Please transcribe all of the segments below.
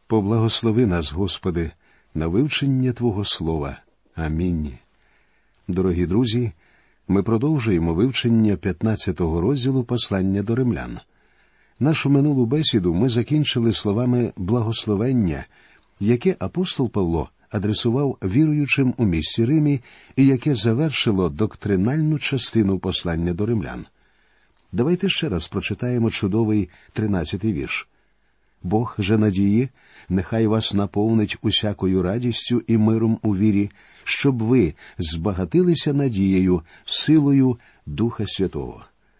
Поблагослови нас, Господи, на вивчення Твого Слова. Амінь. Дорогі друзі, ми продовжуємо вивчення 15-го розділу послання до римлян. Нашу минулу бесіду ми закінчили словами благословення, яке апостол Павло адресував віруючим у місті Римі і яке завершило доктринальну частину послання до римлян. Давайте ще раз прочитаємо чудовий 13-й вірш. «Бог же надії, нехай вас наповнить усякою радістю і миром у вірі, щоб ви збагатилися надією, силою Духа Святого».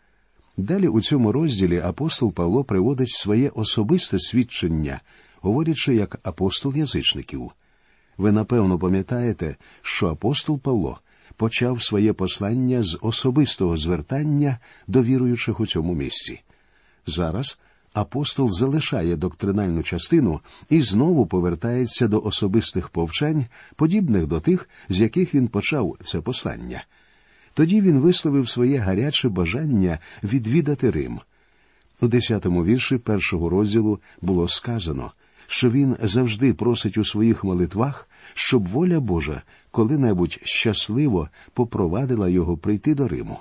Далі у цьому розділі апостол Павло приводить своє особисте свідчення, говорячи як апостол язичників. Ви, напевно, пам'ятаєте, що апостол Павло почав своє послання з особистого звертання до віруючих у цьому місці. Зараз апостол залишає доктринальну частину і знову повертається до особистих повчань, подібних до тих, з яких він почав це послання. Тоді він висловив своє гаряче бажання відвідати Рим. У 10-му вірші 1-го розділу було сказано, що він завжди просить у своїх молитвах, щоб воля Божа коли-небудь щасливо попровадила його прийти до Риму.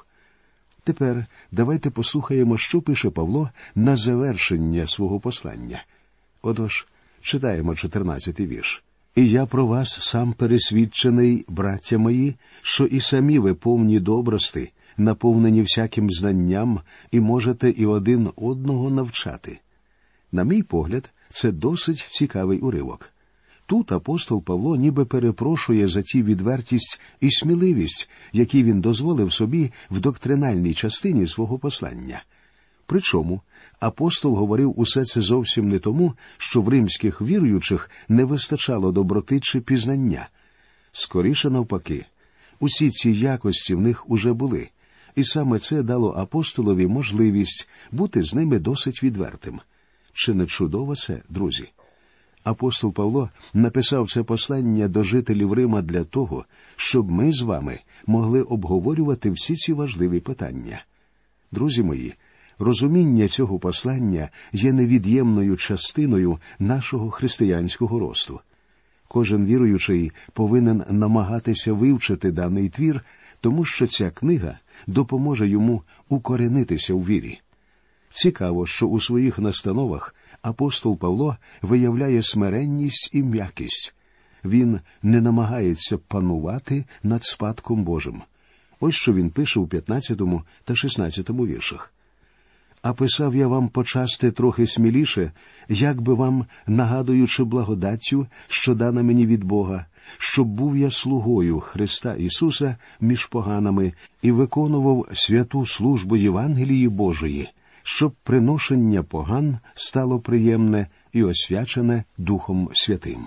Тепер давайте послухаємо, що пише Павло на завершення свого послання. Отож, читаємо 14-й вірш. «І я про вас сам пересвідчений, браття мої, що і самі ви повні добрости, наповнені всяким знанням, і можете і один одного навчати». На мій погляд, це досить цікавий уривок. Тут апостол Павло ніби перепрошує за ті відвертість і сміливість, які він дозволив собі в доктринальній частині свого послання. Причому апостол говорив усе це зовсім не тому, що в римських віруючих не вистачало доброти чи пізнання. Скоріше навпаки, усі ці якості в них уже були, і саме це дало апостолові можливість бути з ними досить відвертим. Чи не чудово це, друзі? Апостол Павло написав це послання до жителів Рима для того, щоб ми з вами могли обговорювати всі ці важливі питання. Друзі мої, розуміння цього послання є невід'ємною частиною нашого християнського росту. Кожен віруючий повинен намагатися вивчити даний твір, тому що ця книга допоможе йому укоренитися у вірі. Цікаво, що у своїх настановах апостол Павло виявляє смиренність і м'якість. Він не намагається панувати над спадком Божим. Ось що він пише у 15 та 16 віршах. «А писав я вам почасти трохи сміліше, як би вам, нагадуючи благодаттю, що дана мені від Бога, щоб був я слугою Христа Ісуса між поганами і виконував святу службу Євангелії Божої, щоб приношення поган стало приємне і освячене Духом Святим».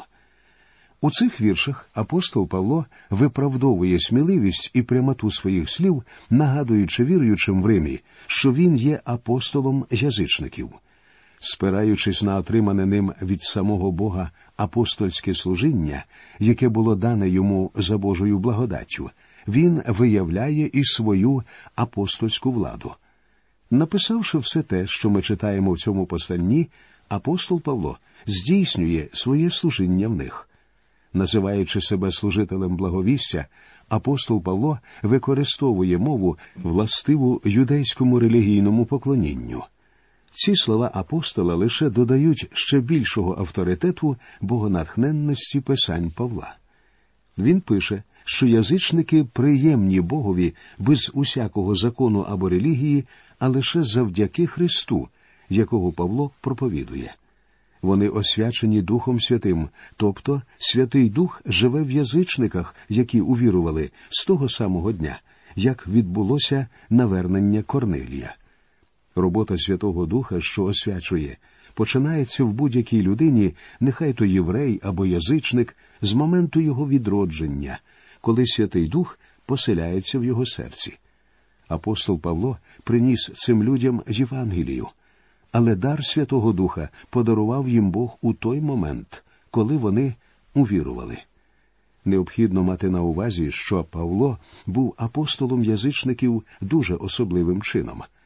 У цих віршах апостол Павло виправдовує сміливість і прямоту своїх слів, нагадуючи віруючим в Римі, що він є апостолом язичників. Спираючись на отримане ним від самого Бога апостольське служіння, яке було дане йому за Божою благодаттю, він виявляє і свою апостольську владу. Написавши все те, що ми читаємо в цьому посланні, апостол Павло здійснює своє служіння в них. Називаючи себе служителем благовістя, апостол Павло використовує мову, властиву юдейському релігійному поклонінню. Ці слова апостола лише додають ще більшого авторитету богонатхненності писань Павла. Він пише, що язичники приємні Богові без усякого закону або релігії, а лише завдяки Христу, якого Павло проповідує. Вони освячені Духом Святим, тобто Святий Дух живе в язичниках, які увірували з того самого дня, як відбулося навернення Корнилія. Робота Святого Духа, що освячує, починається в будь-якій людині, нехай то єврей або язичник, з моменту його відродження, коли Святий Дух поселяється в його серці. Апостол Павло приніс цим людям Євангелію, але дар Святого Духа подарував їм Бог у той момент, коли вони увірували. Необхідно мати на увазі, що Павло був апостолом язичників дуже особливим чином.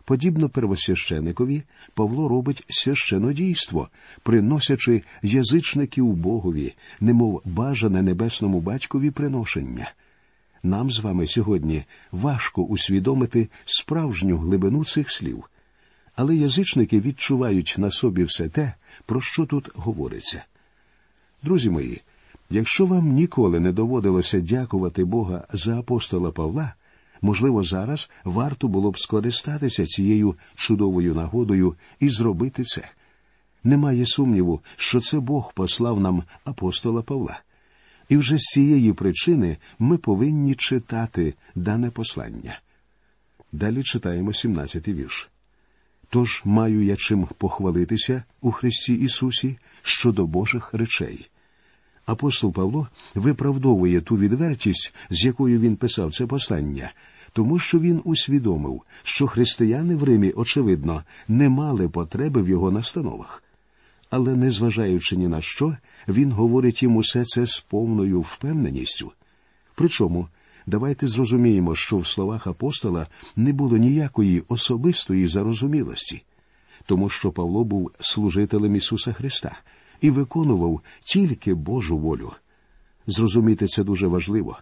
Подібно первосвященикові, Павло робить священодійство, приносячи язичників Богові, немов бажане небесному батькові приношення. Нам з вами сьогодні важко усвідомити справжню глибину цих слів. Але язичники відчувають на собі все те, про що тут говориться. Друзі мої, якщо вам ніколи не доводилося дякувати Бога за апостола Павла, можливо, зараз варто було б скористатися цією чудовою нагодою і зробити це. Немає сумніву, що це Бог послав нам апостола Павла. І вже з цієї причини ми повинні читати дане послання. Далі читаємо 17-й вірш. «Тож маю я чим похвалитися у Христі Ісусі щодо Божих речей». Апостол Павло виправдовує ту відвертість, з якою він писав це послання, тому що він усвідомив, що християни в Римі, очевидно, не мали потреби в його настановах. Але, незважаючи ні на що, він говорить їм усе це з повною впевненістю. Причому, давайте зрозуміємо, що в словах апостола не було ніякої особистої зарозумілості, тому що Павло був служителем Ісуса Христа і виконував тільки Божу волю. Зрозуміти це дуже важливо.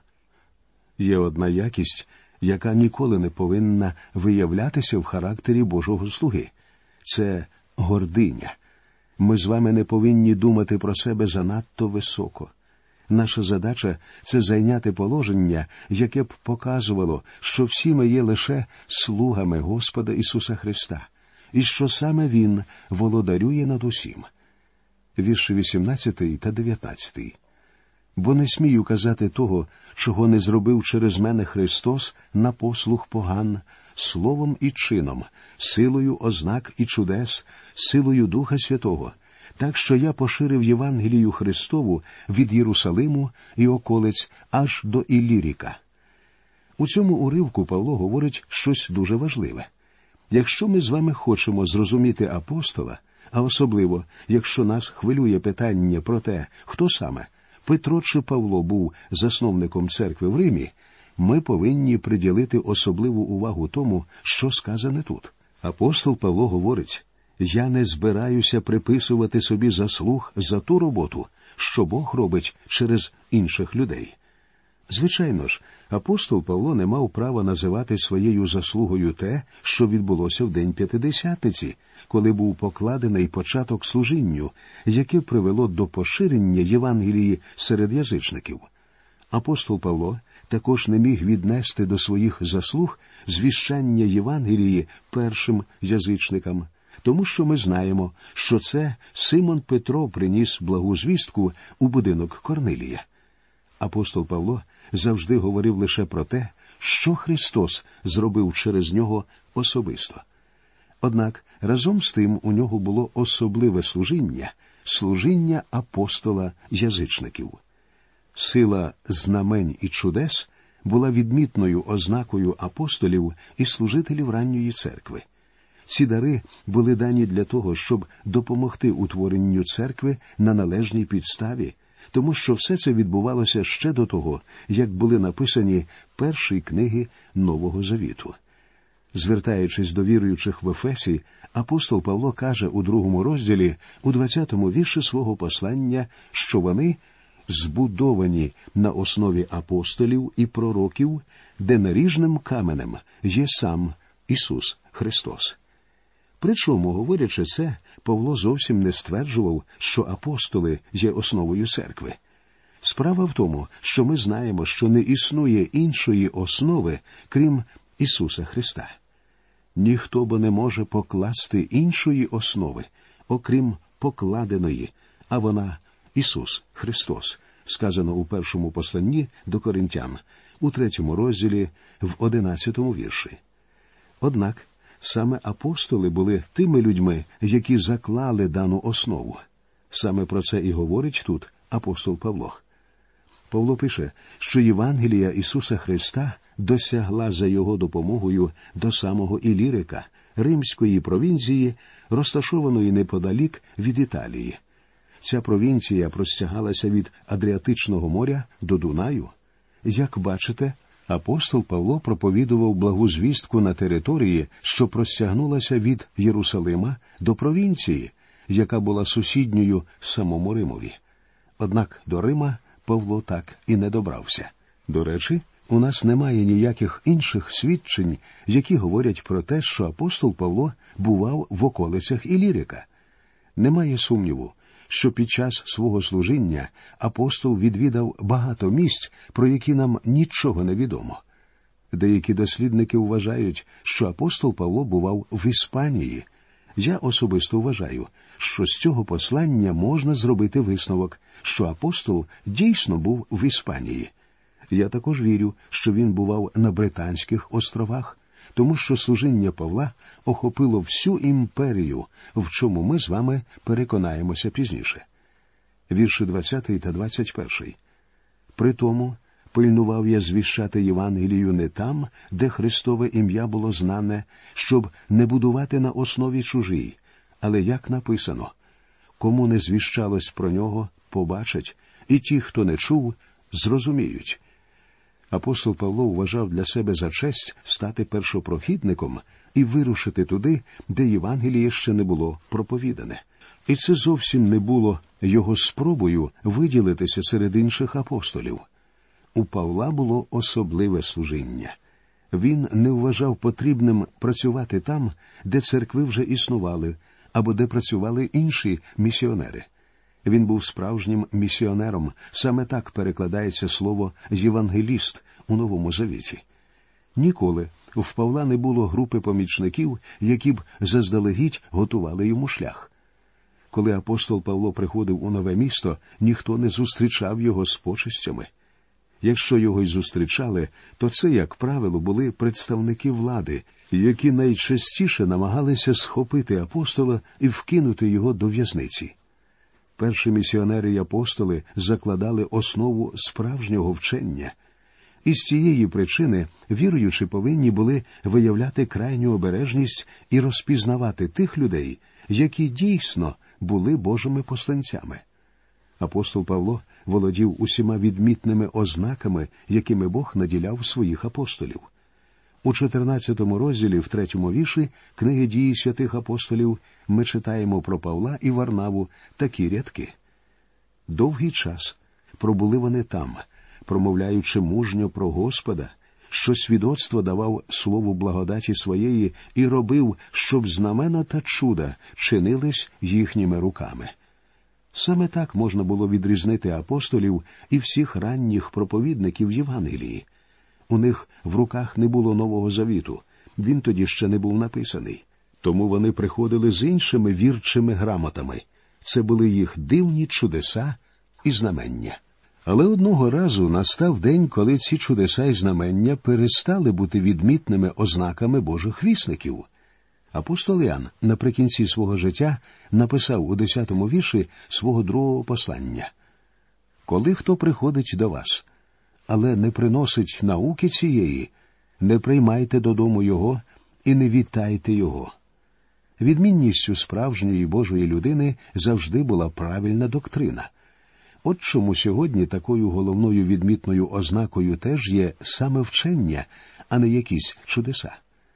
Є одна якість, яка ніколи не повинна виявлятися в характері Божого слуги. Це гординя. Ми з вами не повинні думати про себе занадто високо. Наша задача – це зайняти положення, яке б показувало, що всі ми є лише слугами Господа Ісуса Христа, і що саме Він володарює над усім. Вірші 18 та 19. «Бо не смію казати того, чого не зробив через мене Христос на послуг поган, словом і чином, силою ознак і чудес, силою Духа Святого, так що я поширив Євангелію Христову від Єрусалиму і околиць аж до Ілліріка». У цьому уривку Павло говорить щось дуже важливе. Якщо ми з вами хочемо зрозуміти апостола, а особливо, якщо нас хвилює питання про те, хто саме, Петро чи Павло був засновником церкви в Римі, ми повинні приділити особливу увагу тому, що сказане тут. Апостол Павло говорить: «Я не збираюся приписувати собі заслуг за ту роботу, що Бог робить через інших людей». Звичайно ж, апостол Павло не мав права називати своєю заслугою те, що відбулося в день П'ятидесятниці, коли був покладений початок служінню, яке привело до поширення Євангелії серед язичників. Апостол Павло також не міг віднести до своїх заслуг звіщання Євангелії першим язичникам, тому що ми знаємо, що це Симон Петро приніс благу звістку у будинок Корнилія. Апостол Павло завжди говорив лише про те, що Христос зробив через нього особисто. Однак, разом з тим у нього було особливе служіння апостола язичників. Сила знамень і чудес була відмітною ознакою апостолів і служителів ранньої церкви. Ці дари були дані для того, щоб допомогти утворенню церкви на належній підставі, тому що все це відбувалося ще до того, як були написані перші книги Нового Завіту. Звертаючись до віруючих в Ефесі, апостол Павло каже у 2 розділі, у 20-му вірші свого послання, що вони збудовані на основі апостолів і пророків, де наріжним каменем є сам Ісус Христос. Причому, говорячи це, Павло зовсім не стверджував, що апостоли є основою церкви. Справа в тому, що ми знаємо, що не існує іншої основи, крім Ісуса Христа. Ніхто бо не може покласти іншої основи, окрім покладеної, а вона – Ісус Христос, сказано у першому посланні до Коринтян, у 3 розділі, в 11-му вірші. Однак, саме апостоли були тими людьми, які заклали дану основу. Саме про це і говорить тут апостол Павло. Павло пише, що Євангелія Ісуса Христа досягла за його допомогою до самого Іллірика, римської провінції, розташованої неподалік від Італії. Ця провінція простягалася від Адріатичного моря до Дунаю. Як бачите, Апостол Павло проповідував благу звістку на території, що простягнулася від Єрусалима до провінції, яка була сусідньою самому Римові. Однак до Рима Павло так і не добрався. До речі, у нас немає ніяких інших свідчень, які говорять про те, що апостол Павло бував в околицях Ілірика. Немає сумніву, що під час свого служіння апостол відвідав багато місць, про які нам нічого не відомо. Деякі дослідники вважають, що апостол Павло бував в Іспанії. Я особисто вважаю, що з цього послання можна зробити висновок, що апостол дійсно був в Іспанії. Я також вірю, що він бував на Британських островах, тому що служіння Павла охопило всю імперію, в чому ми з вами переконаємося пізніше. Вірші 20 та 21. «Притому пильнував я звіщати Євангелію не там, де Христове ім'я було знане, щоб не будувати на основі чужій, але як написано, кому не звіщалось про нього, побачать, і ті, хто не чув, зрозуміють». Апостол Павло вважав для себе за честь стати першопрохідником і вирушити туди, де Євангеліє ще не було проповідане. І це зовсім не було його спробою виділитися серед інших апостолів. У Павла було особливе служіння. Він не вважав потрібним працювати там, де церкви вже існували, або де працювали інші місіонери. Він був справжнім місіонером, саме так перекладається слово «євангеліст» у Новому Завіті. Ніколи в Павла не було групи помічників, які б заздалегідь готували йому шлях. Коли апостол Павло приходив у нове місто, ніхто не зустрічав його з почестями. Якщо його й зустрічали, то це, як правило, були представники влади, які найчастіше намагалися схопити апостола і вкинути його до в'язниці. Перші місіонери й апостоли закладали основу справжнього вчення. І з цієї причини віруючі повинні були виявляти крайню обережність і розпізнавати тих людей, які дійсно були Божими посланцями. Апостол Павло володів усіма відмітними ознаками, якими Бог наділяв своїх апостолів. У 14 розділі, в 3 вірші книги «Дії святих апостолів» ми читаємо про Павла і Варнаву такі рядки. «Довгий час пробули вони там, промовляючи мужньо про Господа, що свідоцтво давав слову благодаті своєї і робив, щоб знамена та чуда чинились їхніми руками». Саме так можна було відрізнити апостолів і всіх ранніх проповідників Євангелії. У них в руках не було Нового Завіту, він тоді ще не був написаний. Тому вони приходили з іншими вірчими грамотами. Це були їх дивні чудеса і знамення. Але одного разу настав день, коли ці чудеса і знамення перестали бути відмітними ознаками Божих вісників. Апостол Іоанн наприкінці свого життя написав у 10 вірші свого другого послання. «Коли хто приходить до вас, але не приносить науки цієї, не приймайте додому його і не вітайте його». Відмінністю справжньої Божої людини завжди була правильна доктрина. От чому сьогодні такою головною відмітною ознакою теж є саме вчення, а не якісь чудеса.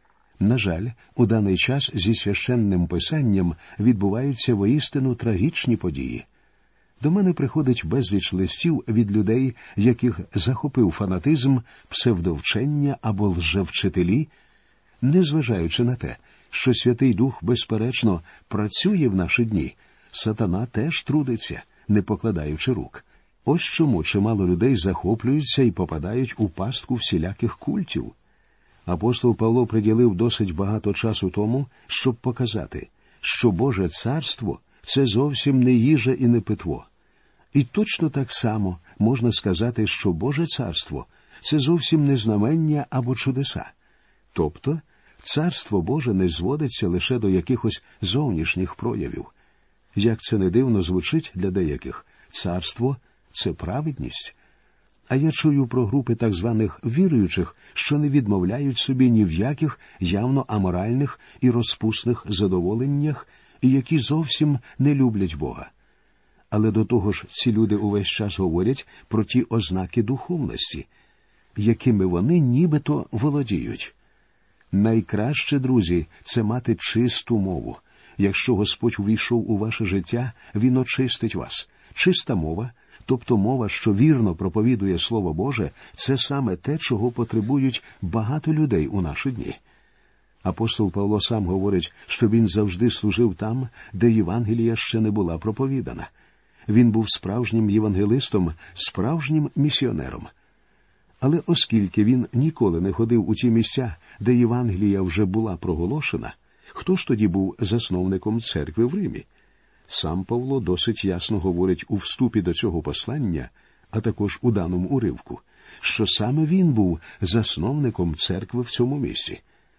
На жаль, у даний час зі священним писанням відбуваються воістину трагічні події. До мене приходить безліч листів від людей, яких захопив фанатизм, псевдовчення або лжевчителі, незважаючи на те, що Святий Дух, безперечно, працює в наші дні, сатана теж трудиться, не покладаючи рук. Ось чому чимало людей захоплюються і попадають у пастку всіляких культів. Апостол Павло приділив досить багато часу тому, щоб показати, що Боже царство – це зовсім не їжа і не питво. І точно так само можна сказати, що Боже царство – це зовсім не знамення або чудеса. Тобто, царство Боже не зводиться лише до якихось зовнішніх проявів. Як це не дивно звучить для деяких, царство – це праведність. А я чую про групи так званих віруючих, що не відмовляють собі ні в яких явно аморальних і розпусних задоволеннях, і які зовсім не люблять Бога. Але до того ж ці люди увесь час говорять про ті ознаки духовності. якими вони нібито володіють. Найкраще, друзі, це мати чисту мову. Якщо Господь увійшов у ваше життя, Він очистить вас. Чиста мова, тобто мова, що вірно проповідує Слово Боже, це саме те, чого потребують багато людей у наші дні. Апостол Павло сам говорить, що він завжди служив там, де Євангелія ще не була проповідана. Він був справжнім євангелистом, справжнім місіонером. Але оскільки він ніколи не ходив у ті місця, де Євангелія вже була проголошена, хто ж тоді був засновником церкви в Римі? Сам Павло досить ясно говорить у вступі до цього послання, а також у даному уривку, що саме він був засновником церкви в цьому місці.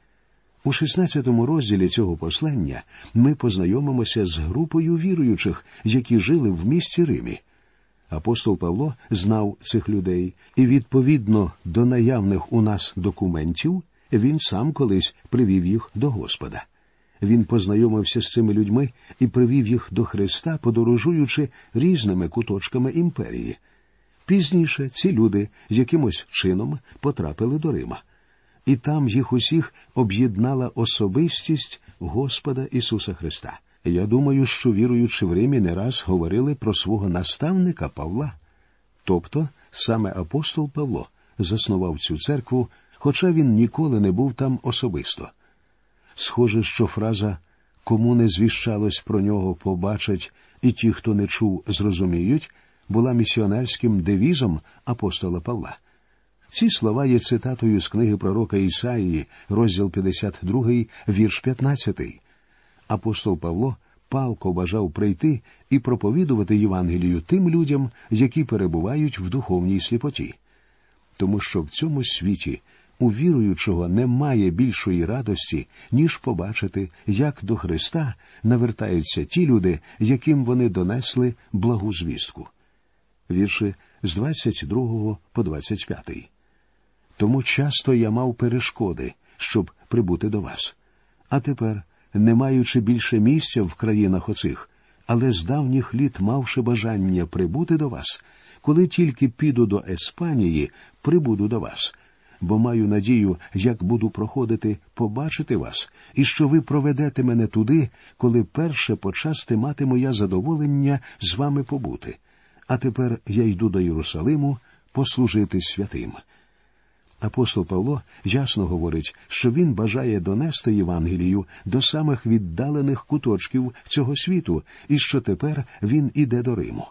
У 16 розділі цього послання ми познайомимося з групою віруючих, які жили в місті Римі. Апостол Павло знав цих людей, і відповідно до наявних у нас документів, він сам колись привів їх до Господа. Він познайомився з цими людьми і привів їх до Христа, подорожуючи різними куточками імперії. Пізніше ці люди якимось чином потрапили до Рима. І там їх усіх об'єднала особистість Господа Ісуса Христа. Я думаю, що віруючи в Римі не раз говорили про свого наставника Павла. Тобто саме апостол Павло заснував цю церкву, хоча він ніколи не був там особисто. Схоже, що фраза «кому не звіщалось про нього, побачать, і ті, хто не чув, зрозуміють» була місіонерським девізом апостола Павла. Ці слова є цитатою з книги пророка Ісаїї, розділ 52, вірш 15. Апостол Павло палко бажав прийти і проповідувати Євангелію тим людям, які перебувають в духовній сліпоті. Тому що в цьому світі у віруючого немає більшої радості, ніж побачити, як до Христа навертаються ті люди, яким вони донесли благу звістку. Вірші з 22 по 25. Тому часто я мав перешкоди, щоб прибути до вас. А тепер, не маючи більше місця в країнах оцих, але з давніх літ мавши бажання прибути до вас, коли тільки піду до Еспанії, прибуду до вас. Бо маю надію, як буду проходити, побачити вас, і що ви проведете мене туди, коли перше почасти матиму я задоволення з вами побути. А тепер я йду до Єрусалиму послужити святим. Апостол Павло ясно говорить, що він бажає донести Євангелію до самих віддалених куточків цього світу, і що тепер він іде до Риму.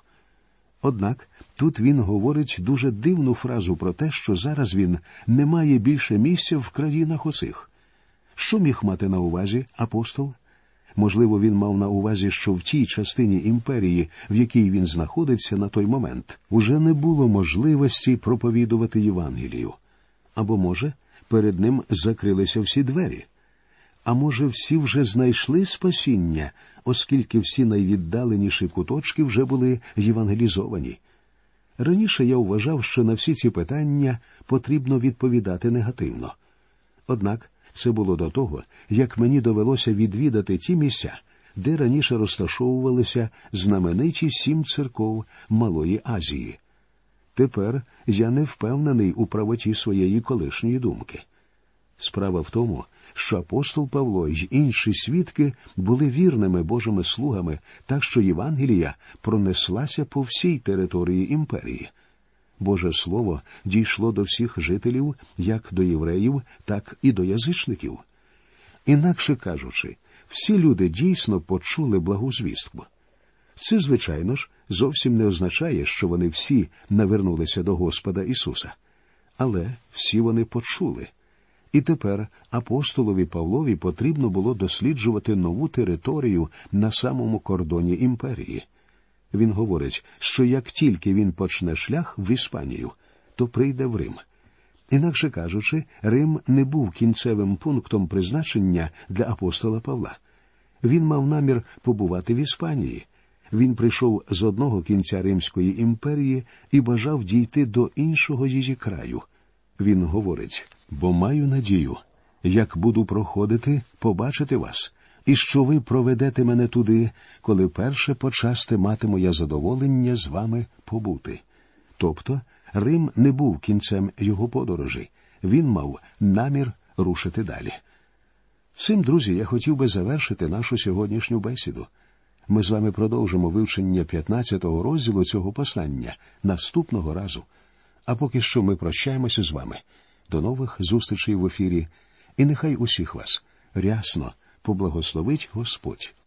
Однак тут він говорить дуже дивну фразу про те, що зараз він не має більше місця в країнах оцих. Що міг мати на увазі апостол? Можливо, він мав на увазі, що в тій частині імперії, в якій він знаходиться на той момент, уже не було можливості проповідувати Євангелію. Або, може, перед ним закрилися всі двері. А може, всі вже знайшли спасіння, оскільки всі найвіддаленіші куточки вже були євангелізовані. Раніше я вважав, що на всі ці питання потрібно відповідати негативно. Однак це було до того, як мені довелося відвідати ті місця, де раніше розташовувалися знамениті 7 церков Малої Азії. Тепер я не впевнений у правоті своєї колишньої думки. Справа в тому, що апостол Павло й інші свідки були вірними Божими слугами, так що Євангелія пронеслася по всій території імперії. Боже Слово дійшло до всіх жителів, як до євреїв, так і до язичників. Інакше кажучи, всі люди дійсно почули благу звістку. Це, звичайно ж, зовсім не означає, що вони всі навернулися до Господа Ісуса. Але всі вони почули. І тепер апостолові Павлові потрібно було досліджувати нову територію на самому кордоні імперії. Він говорить, що як тільки він почне шлях в Іспанію, то прийде в Рим. Інакше кажучи, Рим не був кінцевим пунктом призначення для апостола Павла. Він мав намір побувати в Іспанії. Він прийшов з одного кінця Римської імперії і бажав дійти до іншого її краю. Він говорить, бо маю надію, як буду проходити, побачити вас, і що ви проведете мене туди, коли перше почасти матиму я задоволення з вами побути. Тобто, Рим не був кінцем його подорожі. Він мав намір рушити далі. Цим, друзі, я хотів би завершити нашу сьогоднішню бесіду. Ми з вами продовжимо вивчення 15-го розділу цього послання наступного разу. А поки що ми прощаємося з вами. До нових зустрічей в ефірі. І нехай усіх вас рясно поблагословить Господь.